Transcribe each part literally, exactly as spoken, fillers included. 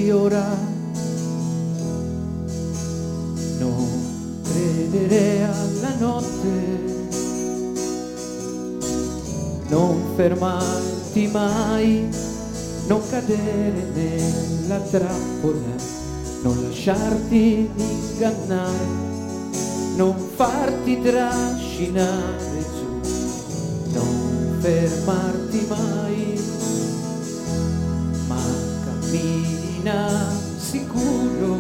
fermarti ora, non credere alla notte, non fermarti mai, non cadere nella trappola, non lasciarti ingannare, non farti trascinare giù, non fermarti mai, ma cammina sicuro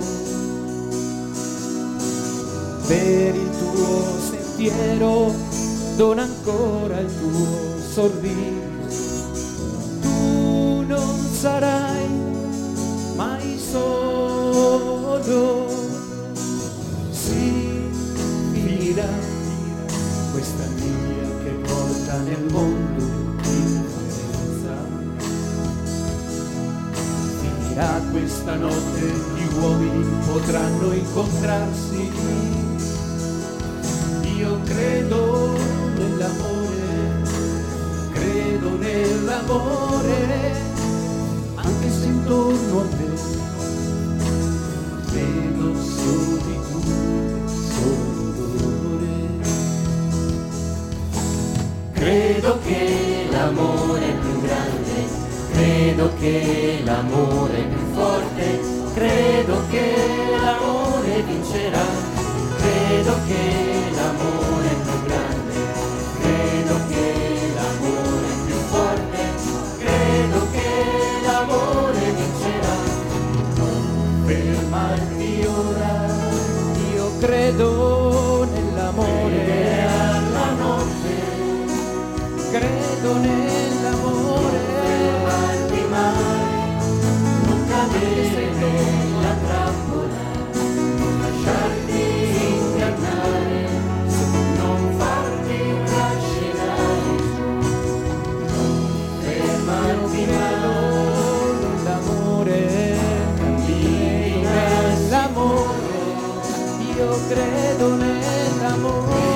per il tuo sentiero, dona ancora il tuo sorriso, tu non sarai mai solo, si finirà questa via che porta nel mondo in potenza, finirà questa notte, gli uomini potranno incontrarsi, io credo nell'amore, credo nell'amore, anche se intorno a me vedo solitudine, solo dolore. Credo che l'amore è più grande, credo che l'amore è più forte, credo che l'amore vincerà, credo che l'amore è più grande, credo che l'amore è più forte, credo che l'amore vincerà, non fermarti ora, Io credo nell'amore, alla notte, credo nell'amore, fermarti mai, non cadere nella trappola, non lasciarti ingannare, non farti trascinare, non fermarti mai, nell'amore, cammina nell'amore, io credo nell'amore.